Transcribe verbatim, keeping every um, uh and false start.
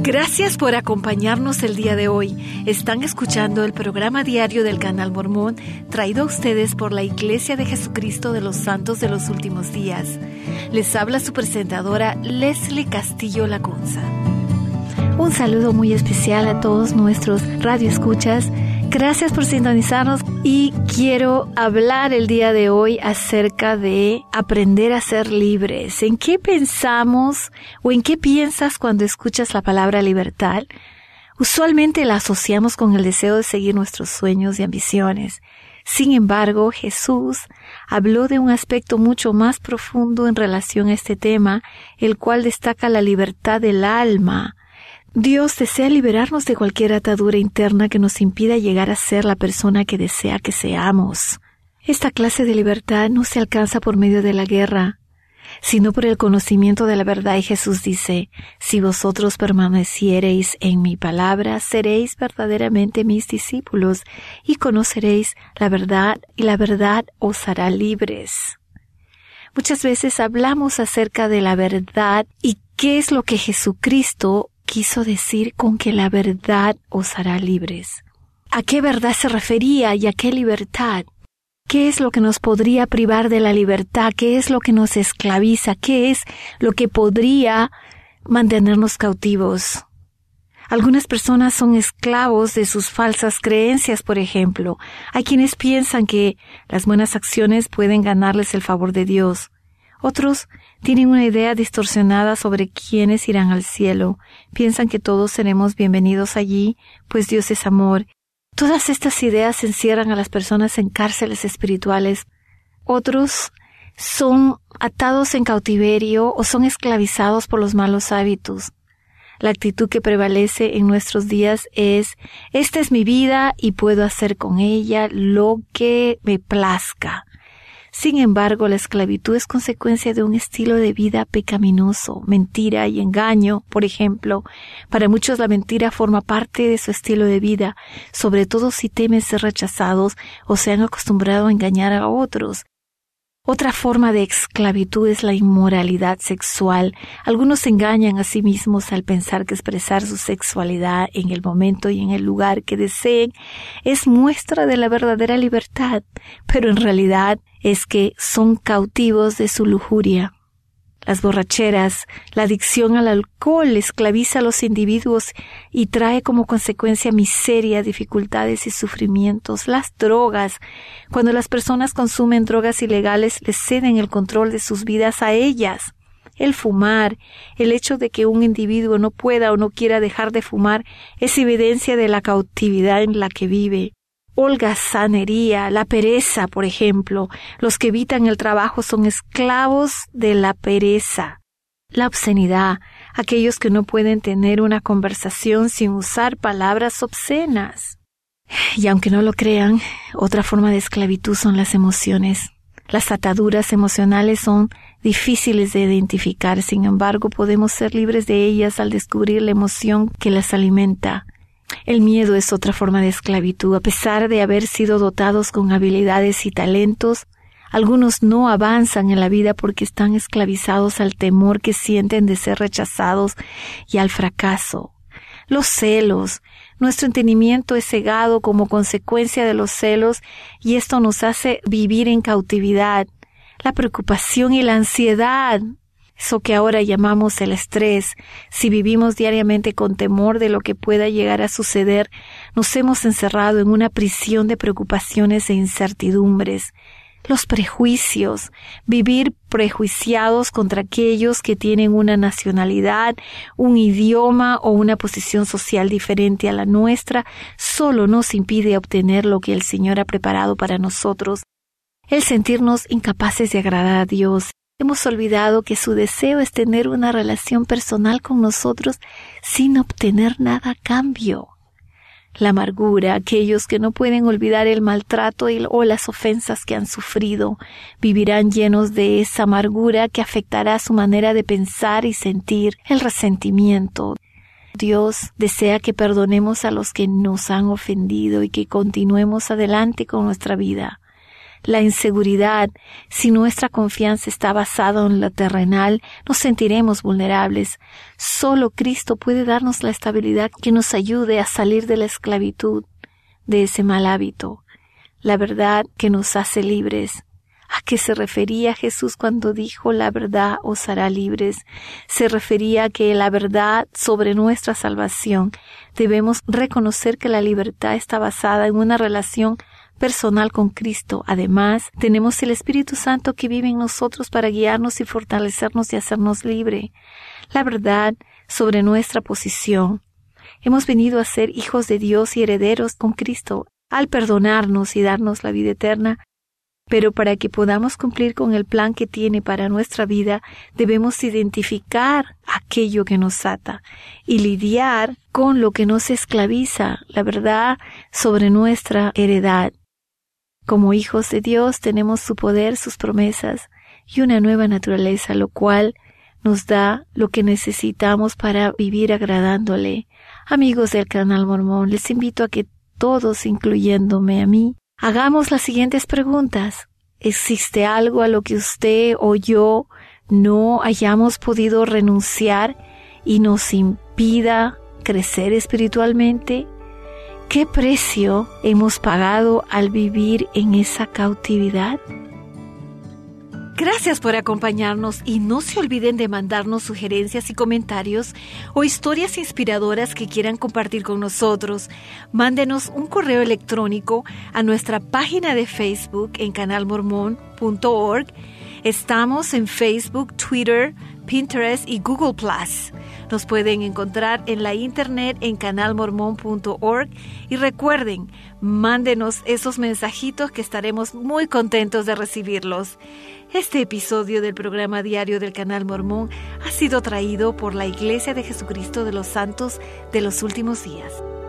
Gracias por acompañarnos el día de hoy. Están escuchando el programa diario del Canal Mormón, traído a ustedes por la Iglesia de Jesucristo de los Santos de los Últimos Días. Les habla su presentadora Leslie Castillo Lacunza. Un saludo muy especial a todos nuestros radioescuchas. Gracias por sintonizarnos y quiero hablar el día de hoy acerca de aprender a ser libres. ¿En qué pensamos o en qué piensas cuando escuchas la palabra libertad? Usualmente la asociamos con el deseo de seguir nuestros sueños y ambiciones. Sin embargo, Jesús habló de un aspecto mucho más profundo en relación a este tema, el cual destaca la libertad del alma. Dios desea liberarnos de cualquier atadura interna que nos impida llegar a ser la persona que desea que seamos. Esta clase de libertad no se alcanza por medio de la guerra, sino por el conocimiento de la verdad. Y Jesús dice, si vosotros permaneciereis en mi palabra, seréis verdaderamente mis discípulos y conoceréis la verdad, y la verdad os hará libres. Muchas veces hablamos acerca de la verdad y qué es lo que Jesucristo quiso decir con que la verdad os hará libres. ¿A qué verdad se refería y a qué libertad? ¿Qué es lo que nos podría privar de la libertad? ¿Qué es lo que nos esclaviza? ¿Qué es lo que podría mantenernos cautivos? Algunas personas son esclavos de sus falsas creencias, por ejemplo. Hay quienes piensan que las buenas acciones pueden ganarles el favor de Dios. Otros tienen una idea distorsionada sobre quiénes irán al cielo. Piensan que todos seremos bienvenidos allí, pues Dios es amor. Todas estas ideas encierran a las personas en cárceles espirituales. Otros son atados en cautiverio o son esclavizados por los malos hábitos. La actitud que prevalece en nuestros días es, esta es mi vida y puedo hacer con ella lo que me plazca. Sin embargo, la esclavitud es consecuencia de un estilo de vida pecaminoso, mentira y engaño. Por ejemplo, para muchos la mentira forma parte de su estilo de vida, sobre todo si temen ser rechazados o se han acostumbrado a engañar a otros. Otra forma de esclavitud es la inmoralidad sexual. Algunos se engañan a sí mismos al pensar que expresar su sexualidad en el momento y en el lugar que deseen es muestra de la verdadera libertad, pero en realidad es que son cautivos de su lujuria. Las borracheras, la adicción al alcohol esclaviza a los individuos y trae como consecuencia miseria, dificultades y sufrimientos. Las drogas, cuando las personas consumen drogas ilegales, les ceden el control de sus vidas a ellas. El fumar, el hecho de que un individuo no pueda o no quiera dejar de fumar, es evidencia de la cautividad en la que vive. Holgazanería, la pereza, por ejemplo. Los que evitan el trabajo son esclavos de la pereza. La obscenidad, aquellos que no pueden tener una conversación sin usar palabras obscenas. Y aunque no lo crean, otra forma de esclavitud son las emociones. Las ataduras emocionales son difíciles de identificar, sin embargo, podemos ser libres de ellas al descubrir la emoción que las alimenta. El miedo es otra forma de esclavitud. A pesar de haber sido dotados con habilidades y talentos, algunos no avanzan en la vida porque están esclavizados al temor que sienten de ser rechazados y al fracaso. Los celos. Nuestro entendimiento es cegado como consecuencia de los celos y esto nos hace vivir en cautividad. La preocupación y la ansiedad. Eso que ahora llamamos el estrés. Si vivimos diariamente con temor de lo que pueda llegar a suceder, nos hemos encerrado en una prisión de preocupaciones e incertidumbres. Los prejuicios, vivir prejuiciados contra aquellos que tienen una nacionalidad, un idioma o una posición social diferente a la nuestra, solo nos impide obtener lo que el Señor ha preparado para nosotros. El sentirnos incapaces de agradar a Dios. Hemos olvidado que su deseo es tener una relación personal con nosotros sin obtener nada a cambio. La amargura, aquellos que no pueden olvidar el maltrato y, o las ofensas que han sufrido, vivirán llenos de esa amargura que afectará su manera de pensar y sentir. El resentimiento. Dios desea que perdonemos a los que nos han ofendido y que continuemos adelante con nuestra vida. la inseguridad, si nuestra confianza está basada en lo terrenal, nos sentiremos vulnerables. Solo Cristo puede darnos la estabilidad que nos ayude a salir de la esclavitud, de ese mal hábito, la verdad que nos hace libres. ¿A qué se refería Jesús cuando dijo la verdad os hará libres? Se refería a que la verdad sobre nuestra salvación. Debemos reconocer que la libertad está basada en una relación personal con Cristo. Además, tenemos el Espíritu Santo que vive en nosotros para guiarnos y fortalecernos y hacernos libre. La verdad sobre nuestra posición. Hemos venido a ser hijos de Dios y herederos con Cristo al perdonarnos y darnos la vida eterna. Pero para que podamos cumplir con el plan que tiene para nuestra vida, debemos identificar aquello que nos ata y lidiar con lo que nos esclaviza, la verdad sobre nuestra heredad. Como hijos de Dios tenemos su poder, sus promesas y una nueva naturaleza, lo cual nos da lo que necesitamos para vivir agradándole. Amigos del Canal Mormón, les invito a que todos, incluyéndome a mí, hagamos las siguientes preguntas. ¿Existe algo a lo que usted o yo no hayamos podido renunciar y nos impida crecer espiritualmente? ¿Qué precio hemos pagado al vivir en esa cautividad? Gracias por acompañarnos y no se olviden de mandarnos sugerencias y comentarios o historias inspiradoras que quieran compartir con nosotros. Mándenos un correo electrónico a nuestra página de Facebook en canal mormón punto org. Estamos en Facebook, Twitter, Pinterest y Google plus. Nos pueden encontrar en la internet en canal mormón punto org y recuerden, mándenos esos mensajitos que estaremos muy contentos de recibirlos. Este episodio del programa diario del Canal Mormón ha sido traído por la Iglesia de Jesucristo de los Santos de los Últimos Días.